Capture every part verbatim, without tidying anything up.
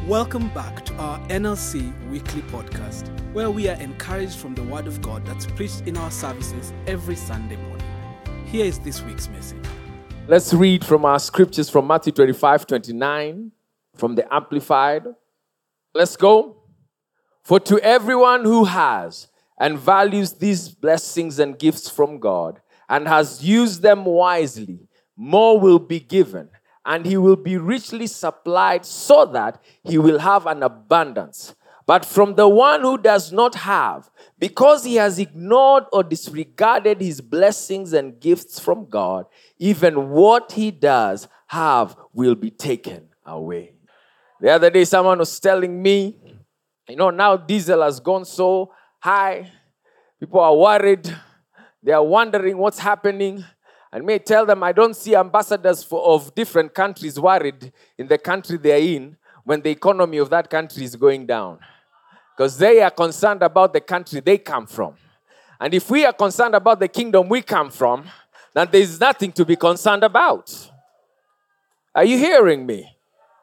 Welcome back to our N L C weekly podcast, where we are encouraged from the Word of God that's preached in our services every Sunday morning. Here is this week's message. Let's read from our scriptures from Matthew twenty-five, twenty-nine, from the Amplified. Let's go. For to everyone who has and values these blessings and gifts from God and has used them wisely, more will be given, and he will be richly supplied so that he will have an abundance. But from the one who does not have, because he has ignored or disregarded his blessings and gifts from God, even what he does have will be taken away. The other day, someone was telling me, you know, now diesel has gone so high. People are worried. They are wondering what's happening. And may tell them, I don't see ambassadors for, of different countries worried in the country they're in when the economy of that country is going down. Because they are concerned about the country they come from. And if we are concerned about the kingdom we come from, then there is nothing to be concerned about. Are you hearing me?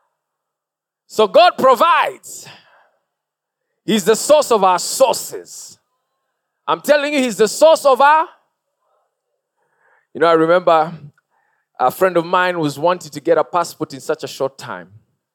So God provides. He's the source of our sources. I'm telling you, He's the source of our... You know, I remember a friend of mine was wanting to get a passport in such a short time.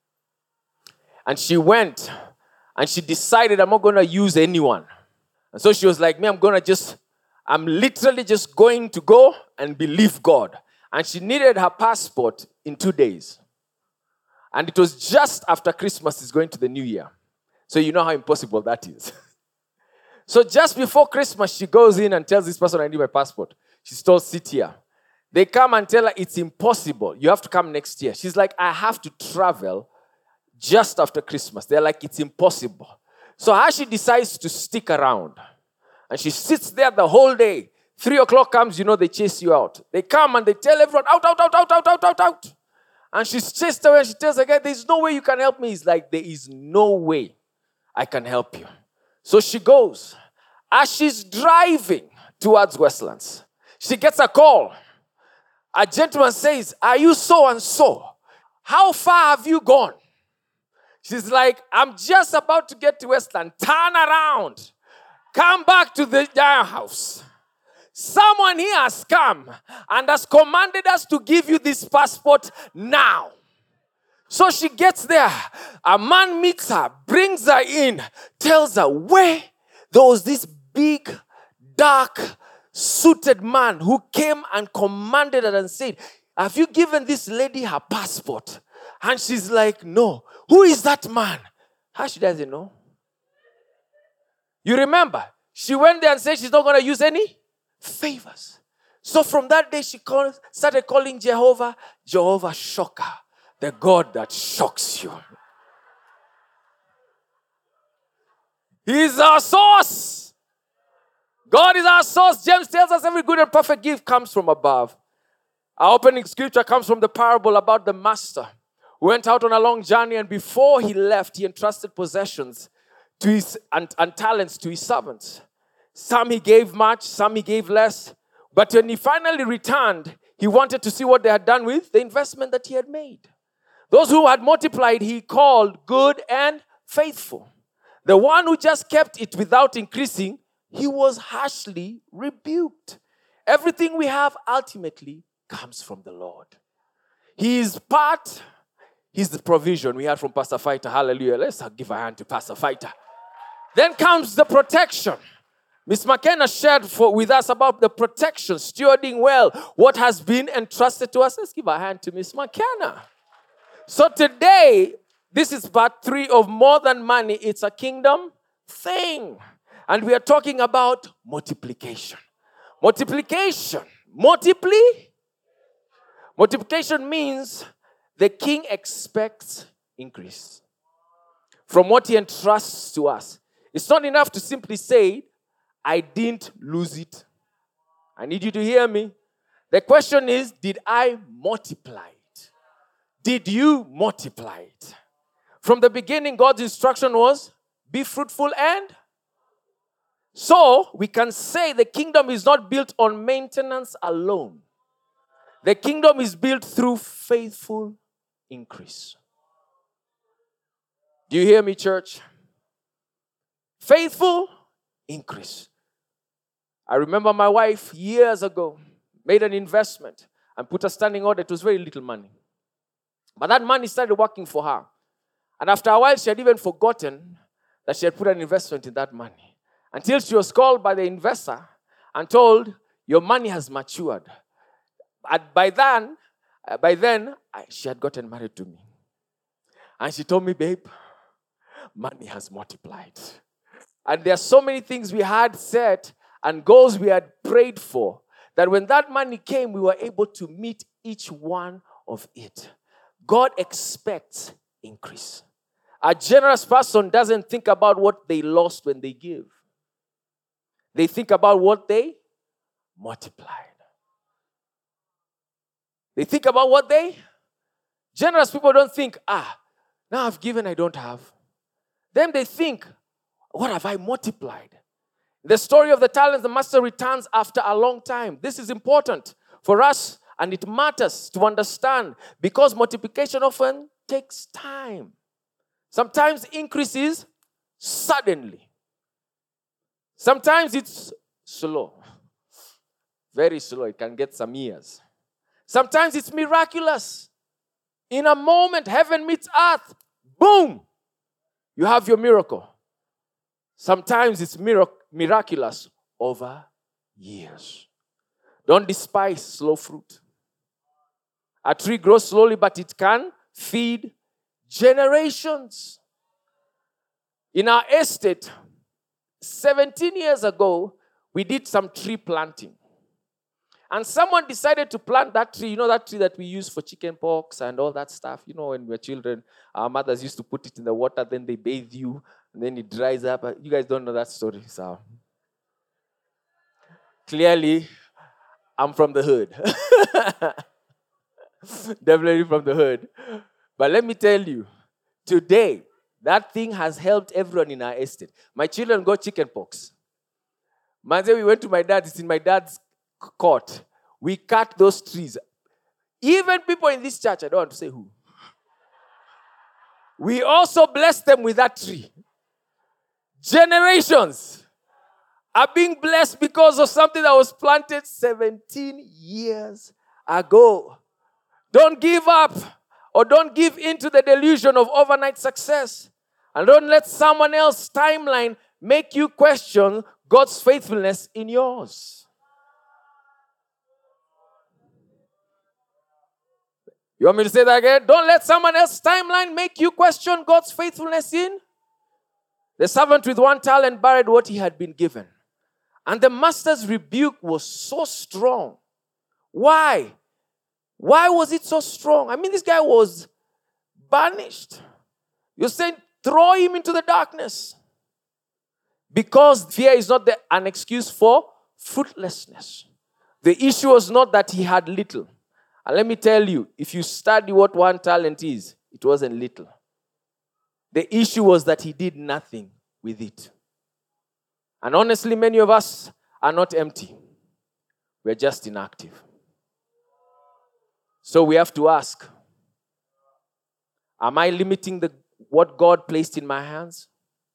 And she went and she decided, I'm not going to use anyone. And so she was like, me, I'm going to just, I'm literally just going to go and believe God. And she needed her passport in two days. And it was just after Christmas is going to the new year. So you know how impossible that is. So just before Christmas, she goes in and tells this person, I need my passport. She's told, sit here. They come and tell her, it's impossible. You have to come next year. She's like, I have to travel just after Christmas. They're like, it's impossible. So how she decides to stick around. And she sits there the whole day. Three o'clock comes, you know, they chase you out. They come and they tell everyone, out, out, out, out, out, out, out, out. And she's chased away and she tells the guy, there's no way you can help me. He's like, there is no way I can help you. So she goes. As she's driving towards Westlands, she gets a call. A gentleman says, are you so and so? How far have you gone? She's like, I'm just about to get to Westland. Turn around. Come back to the giant house. Someone here has come and has commanded us to give you this passport now. So she gets there. A man meets her, brings her in, tells her where there was this big, dark, suited man who came and commanded her and said, have you given this lady her passport? And she's like, no. Who is that man? How she doesn't know? You remember, she went there and said she's not going to use any favors. So from that day, she called, started calling Jehovah, Jehovah Shocker, the God that shocks you. He's our source. God is our source. James tells us every good and perfect gift comes from above. Our opening scripture comes from the parable about the master who went out on a long journey, and before he left, he entrusted possessions to his and, and talents to his servants. Some he gave much, some he gave less. But when he finally returned, he wanted to see what they had done with the investment that he had made. Those who had multiplied, he called good and faithful. The one who just kept it without increasing, he was harshly rebuked. Everything we have ultimately comes from the Lord. He is part, he's the provision. We heard from Pastor Fighter. Hallelujah. Let's give a hand to Pastor Fighter. Then comes the protection. Miss McKenna shared for, with us about the protection, stewarding well what has been entrusted to us. Let's give a hand to Miss McKenna. So today, this is part three of More Than Money. It's a kingdom thing. And we are talking about multiplication. Multiplication. Multiply. Multiplication means the king expects increase from what he entrusts to us. It's not enough to simply say, I didn't lose it. I need you to hear me. The question is, did I multiply it? Did you multiply it? From the beginning, God's instruction was, be fruitful and... So, we can say the kingdom is not built on maintenance alone. The kingdom is built through faithful increase. Do you hear me, church? Faithful, increase. I remember my wife years ago made an investment and put a standing order. It was very little money. But that money started working for her. And after a while, she had even forgotten that she had put an investment in that money. Until she was called by the investor and told, your money has matured. And by then, by then, she had gotten married to me. And she told me, babe, money has multiplied. And there are so many things we had set and goals we had prayed for that when that money came, we were able to meet each one of it. God expects increase. A generous person doesn't think about what they lost when they give. They think about what they multiplied. They think about what they... Generous people don't think, ah, now I've given, I don't have. Then they think, what have I multiplied? The story of the talents, the master returns after a long time. This is important for us, and it matters to understand because multiplication often takes time. Sometimes increases suddenly. Sometimes it's slow. Very slow. It can get some years. Sometimes it's miraculous. In a moment, heaven meets earth. Boom! You have your miracle. Sometimes it's mirac- miraculous over years. Don't despise slow fruit. A tree grows slowly, but it can feed generations. In our estate, seventeen years ago, we did some tree planting. And someone decided to plant that tree. You know that tree that we use for chicken pox and all that stuff? You know, when we were children, our mothers used to put it in the water, then they bathe you, and then it dries up. You guys don't know that story, so... Clearly, I'm from the hood. Definitely from the hood. But let me tell you, today, that thing has helped everyone in our estate. My children got chicken pox. Monday we went to my dad. It's in my dad's court. We cut those trees. Even people in this church, I don't want to say who. We also blessed them with that tree. Generations are being blessed because of something that was planted seventeen years ago. Don't give up or don't give in to the delusion of overnight success. And don't let someone else's timeline make you question God's faithfulness in yours. You want me to say that again? Don't let someone else's timeline make you question God's faithfulness in. The servant with one talent buried what he had been given. And the master's rebuke was so strong. Why? Why was it so strong? I mean, this guy was banished. You're saying, throw him into the darkness. Because fear is not the, an excuse for fruitlessness. The issue was not that he had little. And let me tell you, if you study what one talent is, it wasn't little. The issue was that he did nothing with it. And honestly, many of us are not empty. We're just inactive. So we have to ask, am I limiting the what God placed in my hands?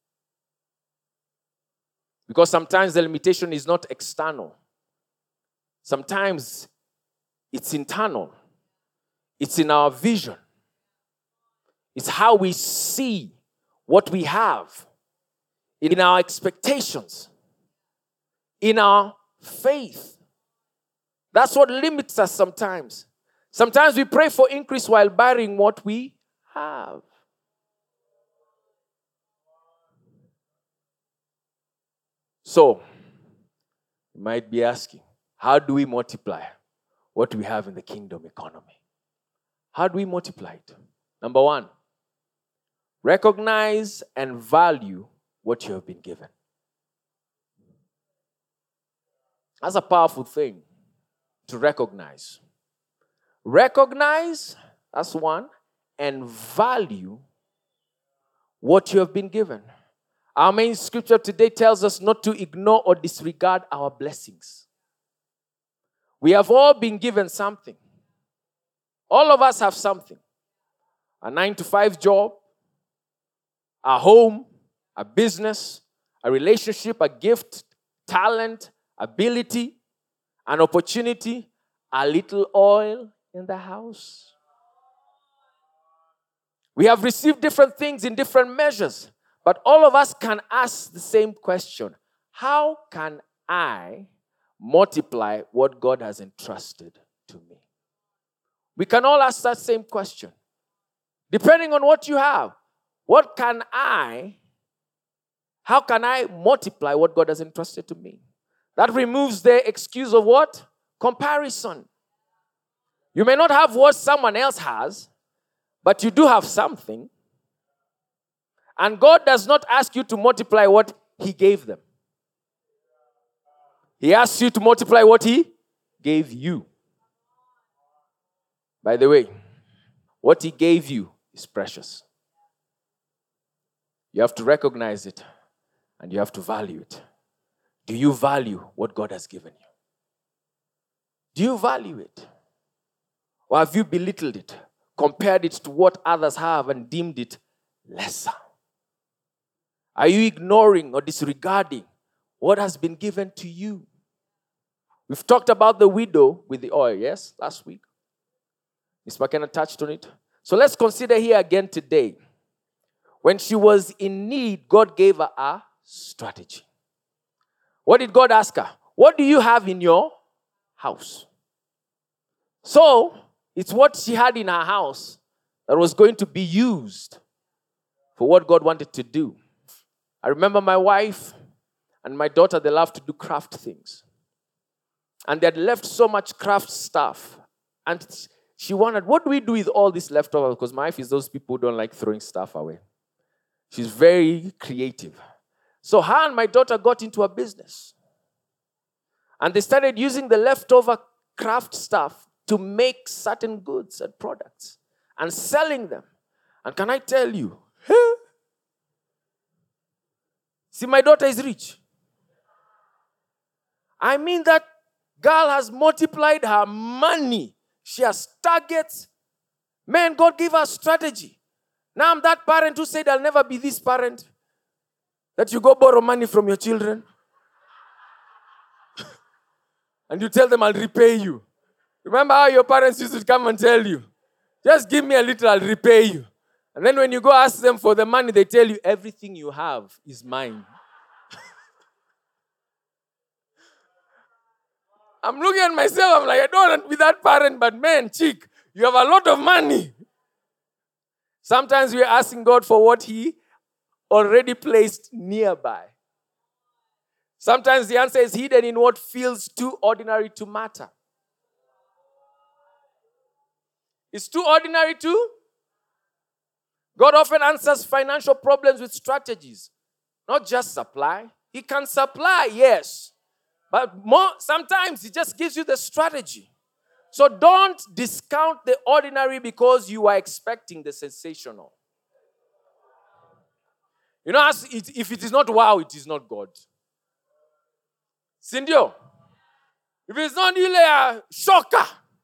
Because sometimes the limitation is not external. Sometimes it's internal. It's in our vision. It's how we see what we have. In our expectations. In our faith. That's what limits us sometimes. Sometimes we pray for increase while burying what we have. So, you might be asking, how do we multiply what we have in the kingdom economy? How do we multiply it? Number one, recognize and value what you have been given. That's a powerful thing to recognize. Recognize, that's one, and value what you have been given. Our main scripture today tells us not to ignore or disregard our blessings. We have all been given something. All of us have something. A nine to five job, a home, a business, a relationship, a gift, talent, ability, an opportunity, a little oil in the house. We have received different things in different measures, but all of us can ask the same question. How can I multiply what God has entrusted to me? We can all ask that same question. Depending on what you have, what can I, how can I multiply what God has entrusted to me? That removes the excuse of what? Comparison. You may not have what someone else has, but you do have something. And God does not ask you to multiply what He gave them. He asks you to multiply what He gave you. By the way, what He gave you is precious. You have to recognize it and you have to value it. Do you value what God has given you? Do you value it? Or have you belittled it, compared it to what others have and deemed it lesser? Are you ignoring or disregarding what has been given to you? We've talked about the widow with the oil, yes, last week. Miz McKenna touched on it. So let's consider here again today. When she was in need, God gave her a strategy. What did God ask her? What do you have in your house? So, it's what she had in her house that was going to be used for what God wanted to do. I remember my wife and my daughter, they love to do craft things. And they had left so much craft stuff. And she wondered, what do we do with all this leftover? Because my wife is those people who don't like throwing stuff away. She's very creative. So her and my daughter got into a business. And they started using the leftover craft stuff to make certain goods and products and selling them. And can I tell you, huh? See, my daughter is rich. I mean, that girl has multiplied her money. She has targets. Man, God gave her a strategy. Now I'm that parent who said, I'll never be this parent that you go borrow money from your children and you tell them, I'll repay you. Remember how your parents used to come and tell you, just give me a little, I'll repay you. And then when you go ask them for the money, they tell you, everything you have is mine. I'm looking at myself, I'm like, I don't want to be that parent, but man, chick, you have a lot of money. Sometimes we're asking God for what He already placed nearby. Sometimes the answer is hidden in what feels too ordinary to matter. It's too ordinary to. God often answers financial problems with strategies, not just supply. He can supply, yes. But more, sometimes He just gives you the strategy. So don't discount the ordinary because you are expecting the sensational. You know, if it is not wow, it is not God. Sindio, if it's not really a shocker,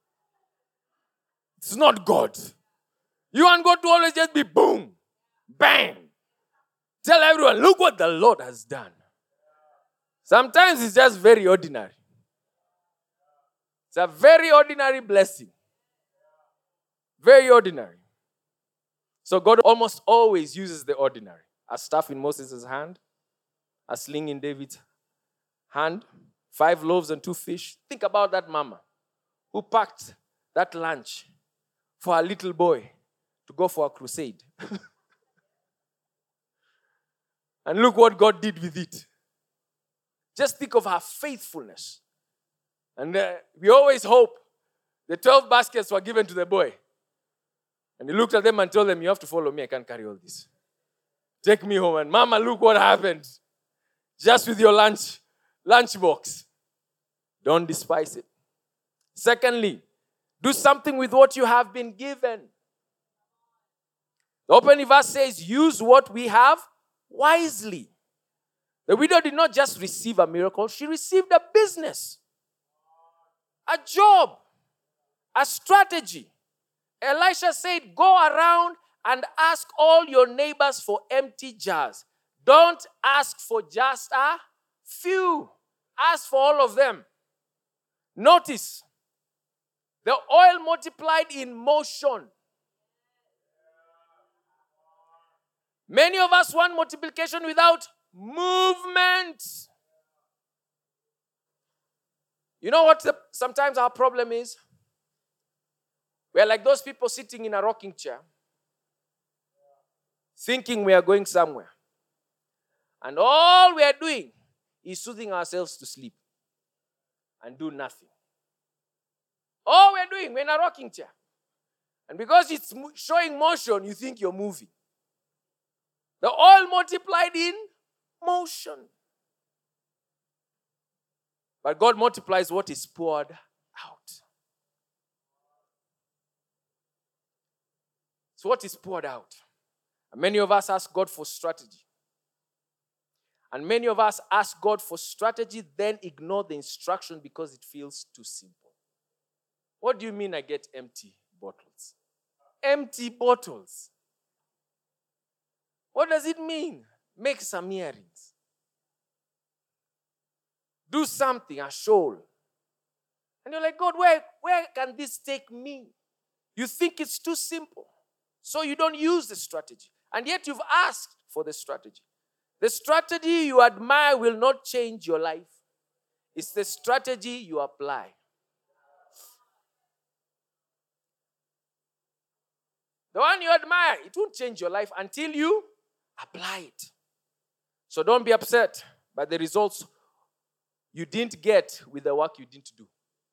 it's not God. You want God to always just be boom, bang. Tell everyone, look what the Lord has done. Sometimes it's just very ordinary. It's a very ordinary blessing. Very ordinary. So God almost always uses the ordinary. A staff in Moses' hand, a sling in David's hand, five loaves and two fish. Think about that mama who packed that lunch for a little boy to go for a crusade. And look what God did with it. Just think of her faithfulness. And uh, we always hope the twelve baskets were given to the boy. And he looked at them and told them, you have to follow me. I can't carry all this. Take me home. And Mama, look what happened. Just with your lunch, lunch box. Don't despise it. Secondly, do something with what you have been given. The opening verse says, use what we have wisely. The widow did not just receive a miracle, she received a business, a job, a strategy. Elisha said, go around and ask all your neighbors for empty jars. Don't ask for just a few. Ask for all of them. Notice, the oil multiplied in motion. Many of us want multiplication without movement. You know what the, sometimes our problem is? We are like those people sitting in a rocking chair, thinking we are going somewhere. And all we are doing is soothing ourselves to sleep and do nothing. All we are doing, we're in a rocking chair. And because it's showing motion, you think you're moving. The oil multiplied in motion. But God multiplies what is poured out. So what is poured out? And many of us ask God for strategy. And many of us ask God for strategy, then ignore the instruction because it feels too simple. What do you mean I get empty bottles? Empty bottles. What does it mean? Make some earrings. Do something, a shawl. And you're like, God, where, where can this take me? You think it's too simple. So you don't use the strategy. And yet you've asked for the strategy. The strategy you admire will not change your life. It's the strategy you apply. The one you admire, it won't change your life until you apply it. So don't be upset by the results you didn't get with the work you didn't do.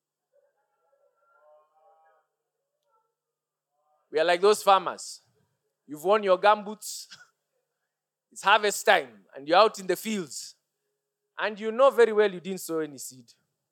We are like those farmers. You've worn your gumboots. It's harvest time and you're out in the fields. And you know very well you didn't sow any seed.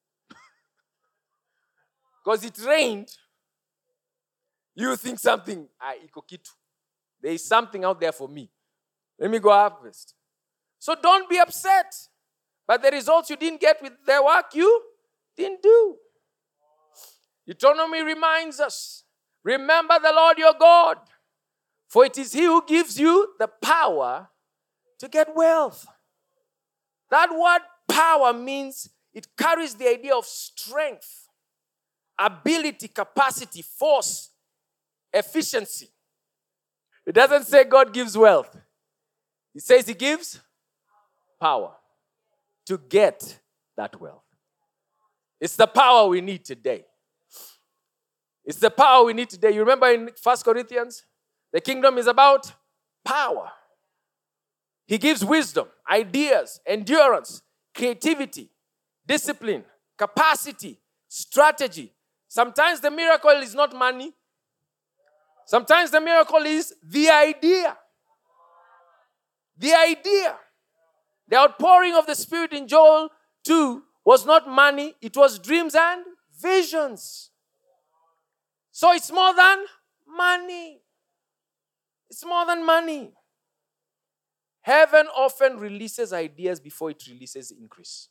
Because it rained. You think something, ah, iko kitu. There is something out there for me. Let me go harvest. So don't be upset. But the results you didn't get with the work you didn't do. Deuteronomy reminds us, remember the Lord your God, for it is He who gives you the power to get wealth. That word power means it carries the idea of strength, ability, capacity, force, efficiency. It doesn't say God gives wealth. It says He gives power to get that wealth. It's the power we need today. It's the power we need today. You remember in First Corinthians, the kingdom is about power. He gives wisdom, ideas, endurance, creativity, discipline, capacity, strategy. Sometimes the miracle is not money. Sometimes the miracle is the idea. The idea. The outpouring of the Spirit in Joel two was not money, it was dreams and visions. So it's more than money. It's more than money. Heaven often releases ideas before it releases increase.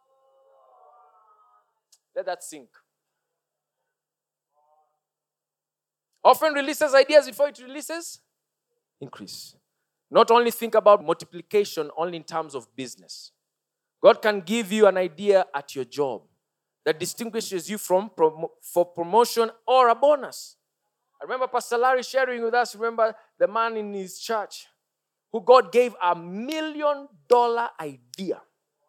Let that sink. Often releases ideas before it releases increase. Not only think about multiplication only in terms of business. God can give you an idea at your job that distinguishes you from prom- for promotion or a bonus. I remember Pastor Larry sharing with us, remember the man in his church who God gave a million dollar idea.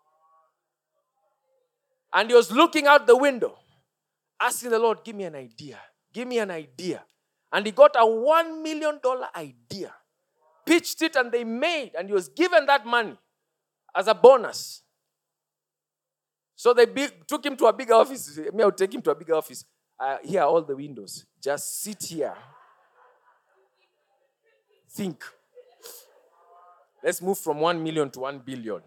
And he was looking out the window, asking the Lord, give me an idea. Give me an idea. And he got a one million dollar idea. Pitched it and they made, and he was given that money as a bonus. So they big, took him to a bigger office. Me, I would take him to a bigger office. Uh, here are all the windows. Just sit here. Think. Let's move from one million to one billion.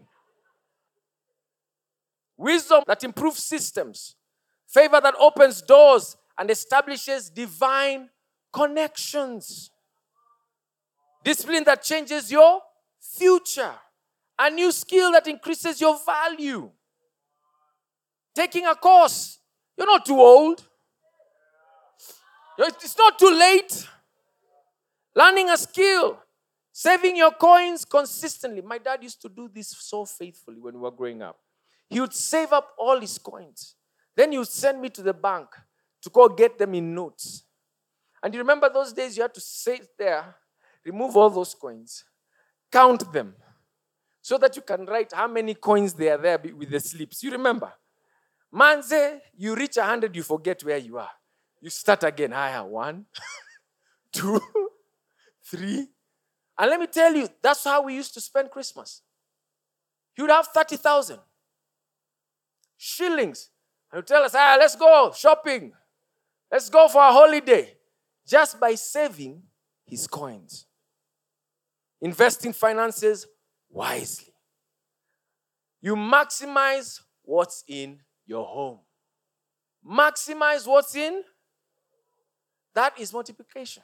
Wisdom that improves systems. Favor that opens doors and establishes divine connections. Discipline that changes your future. A new skill that increases your value. Taking a course. You're not too old. It's not too late. Learning a skill. Saving your coins consistently. My dad used to do this so faithfully when we were growing up. He would save up all his coins. Then he would send me to the bank to go get them in notes. And you remember those days you had to sit there, remove all those coins, count them, so that you can write how many coins they are there with the slips. You remember? Manze, you reach one hundred, you forget where you are. You start again. Higher. One, two, three. And let me tell you, that's how we used to spend Christmas. He would have thirty thousand shillings. And he would tell us, ah, let's go shopping. Let's go for a holiday. Just by saving his coins. Investing finances wisely. You maximize what's in your home. Maximize what's in. That is multiplication.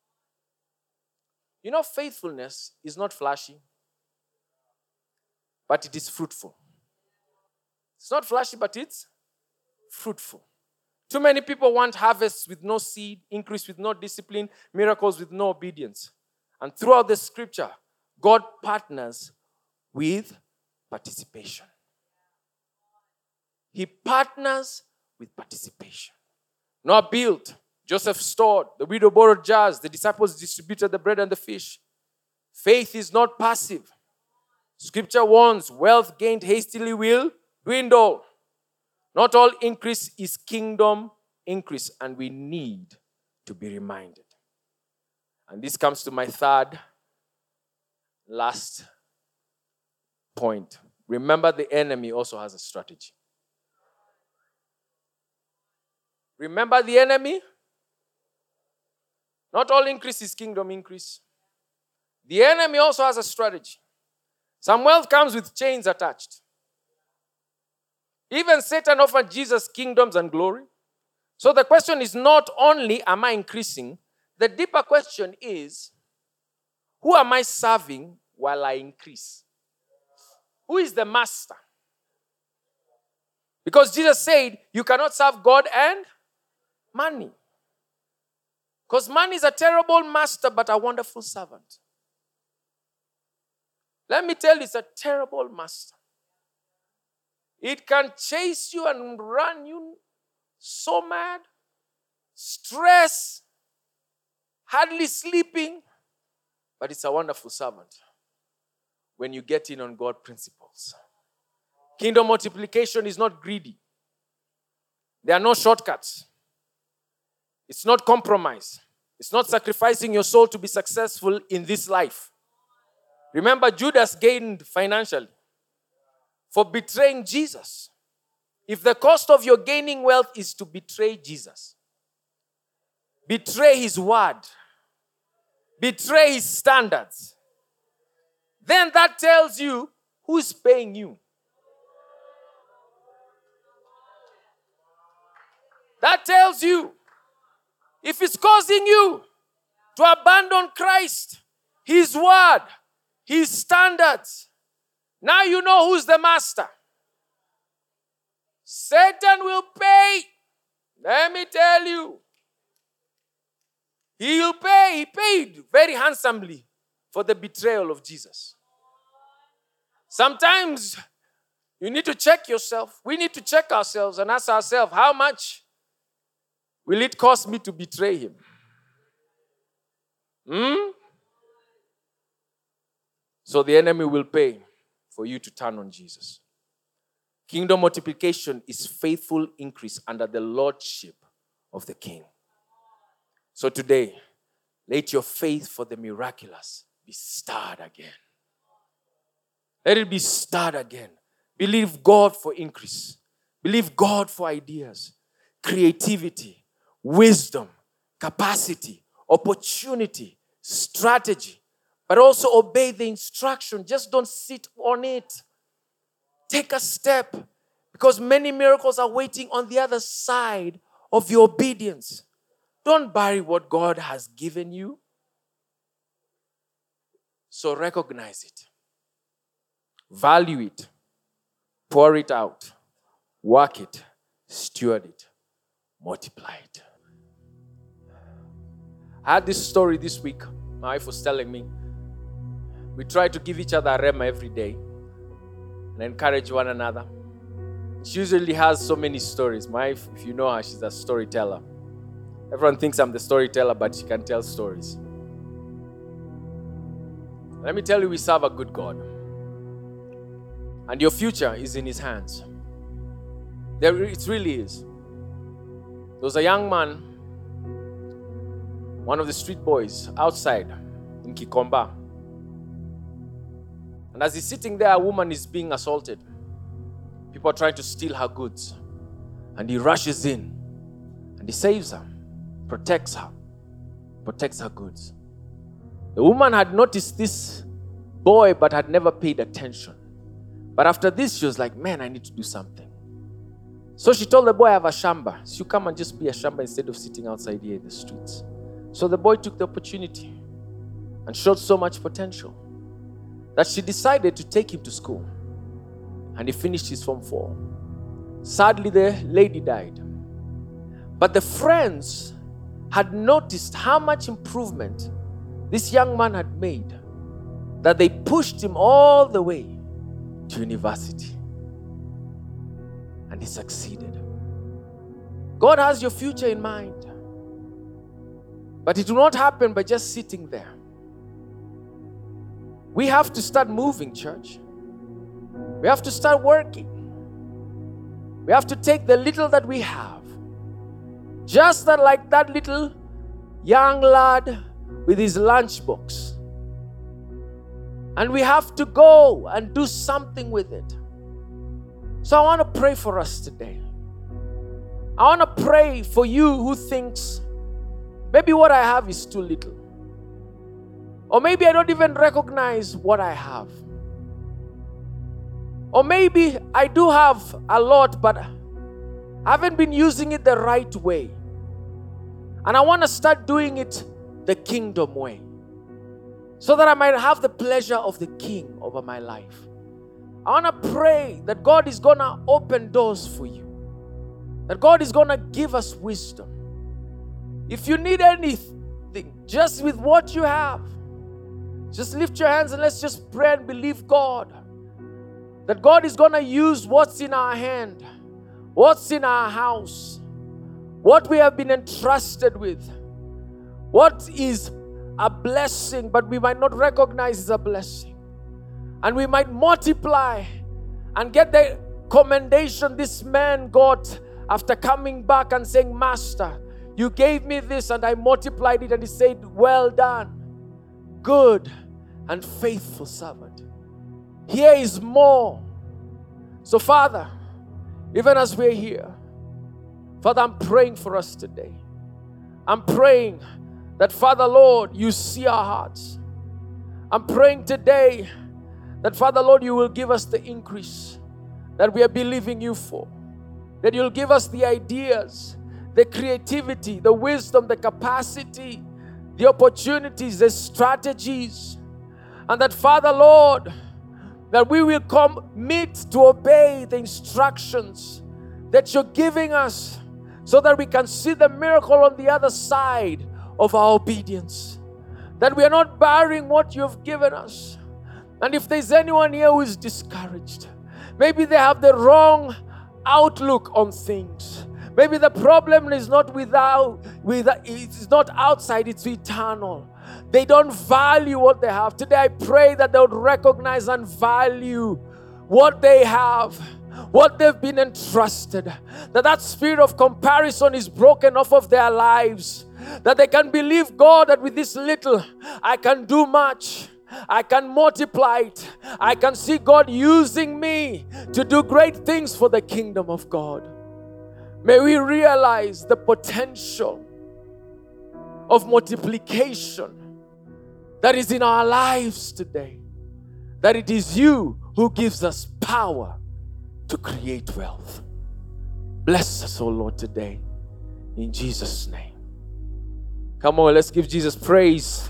You know, faithfulness is not flashy, but it is fruitful. It's not flashy, but it's fruitful. Too many people want harvests with no seed, increase with no discipline, miracles with no obedience. And throughout the scripture, God partners with participation. He partners with participation. Noah built, Joseph stored, the widow borrowed jars, the disciples distributed the bread and the fish. Faith is not passive. Scripture warns, wealth gained hastily will dwindle. Not all increase is kingdom increase, and we need to be reminded. And this comes to my third, last point. Remember, the enemy also has a strategy. Remember the enemy? Not all increase is kingdom increase. The enemy also has a strategy. Some wealth comes with chains attached. Even Satan offered Jesus kingdoms and glory. So the question is not only am I increasing, the deeper question is, who am I serving while I increase? Who is the master? Because Jesus said, you cannot serve God and money. Because money is a terrible master, but a wonderful servant. Let me tell you, it's a terrible master. It can chase you and run you so mad, stress, hardly sleeping, but it's a wonderful servant when you get in on God's principles. Kingdom multiplication is not greedy. There are no shortcuts. It's not compromise. It's not sacrificing your soul to be successful in this life. Remember, Judas gained financially for betraying Jesus. If the cost of your gaining wealth is to betray Jesus, betray his word, betray his standards, then that tells you who is paying you. That tells you if it's causing you to abandon Christ, his word, his standards, now you know who's the master. Satan will pay. Let me tell you. He will pay. He paid very handsomely for the betrayal of Jesus. Sometimes you need to check yourself. We need to check ourselves and ask ourselves, how much will it cost me to betray him? Hmm? So the enemy will pay for you to turn on Jesus. Kingdom multiplication is faithful increase under the lordship of the King. So today, let your faith for the miraculous be stirred again. Let it be stirred again. Believe God for increase. Believe God for ideas, creativity, wisdom, capacity, opportunity, strategy. But also obey the instruction. Just don't sit on it. Take a step. Because many miracles are waiting on the other side of your obedience. Don't bury what God has given you. So recognize it. Value it. Pour it out. Work it. Steward it. Multiply it. I had this story this week. my wife was telling me, we try to give each other a rema every day and encourage one another. She usually has so many stories. My wife, if you know her, she's a storyteller. Everyone thinks I'm the storyteller, but she can tell stories. Let me tell you, we serve a good God. And your future is in His hands. There, it really is. There was a young man, one of the street boys, outside in Kikomba. And as he's sitting there, a woman is being assaulted. People are trying to steal her goods. And he rushes in and he saves her, protects her, protects her goods. The woman had noticed this boy but had never paid attention. But after this, she was like, man, I need to do something. So she told the boy, I have a shamba. So you come and just be a shamba instead of sitting outside here in the streets. So the boy took the opportunity and showed so much potential that she decided to take him to school. And he finished his Form four. Sadly, the lady died. But the friends had noticed how much improvement this young man had made, that they pushed him all the way to university. And he succeeded. God has your future in mind. But it will not happen by just sitting there. We have to start moving, church. We have to start working. We have to take the little that we have. Just that, like that little young lad with his lunchbox. And we have to go and do something with it. So I want to pray for us today. I want to pray for you who thinks, maybe what I have is too little. Or maybe I don't even recognize what I have. Or maybe I do have a lot, but I haven't been using it the right way. And I want to start doing it the kingdom way, so that I might have the pleasure of the King over my life. I want to pray that God is going to open doors for you. That God is going to give us wisdom. If you need anything, just with what you have, just lift your hands and let's just pray and believe God. That God is going to use what's in our hand, what's in our house, what we have been entrusted with, what is a blessing, but we might not recognize is a blessing. And we might multiply and get the commendation this man got after coming back and saying, Master, you gave me this and I multiplied it. And he said, well done, good and faithful servant. Here is more. So Father, even as we're here, Father, I'm praying for us today. I'm praying that, Father, Lord, you see our hearts. I'm praying today that, Father, Lord, you will give us the increase that we are believing you for. That you'll give us the ideas, the creativity, the wisdom, the capacity, the opportunities, the strategies. And that, Father, Lord, that we will commit to obey the instructions that you're giving us so that we can see the miracle on the other side of our obedience. That we are not bearing what you have given us. And if there's anyone here who is discouraged, maybe they have the wrong outlook on things. Maybe the problem is not without, without it's not outside, it's eternal. They don't value what they have. Today I pray that they would recognize and value what they have, what they've been entrusted. That that spirit of comparison is broken off of their lives. That they can believe, God, that with this little, I can do much. I can multiply it. I can see God using me to do great things for the kingdom of God. May we realize the potential of multiplication that is in our lives today. That it is you who gives us power to create wealth. Bless us, O Lord, today. In Jesus' name. Come on, let's give Jesus praise.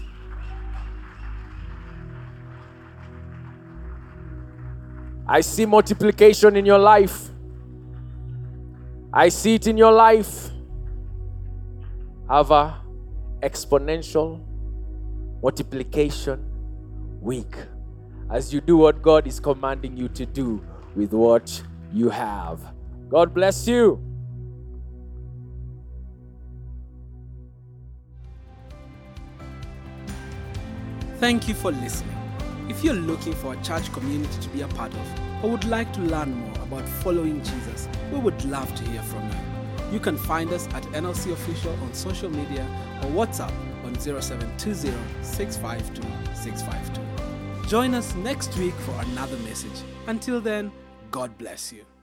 I see multiplication in your life. I see it in your life. Have a exponential multiplication week as you do what God is commanding you to do with what you have. God bless you. Thank you for listening. If you're looking for a church community to be a part of or would like to learn more about following Jesus, we would love to hear from you. You can find us at N L C Official on social media or WhatsApp on zero seven two zero, six five two, six five two. Join us next week for another message. Until then, God bless you.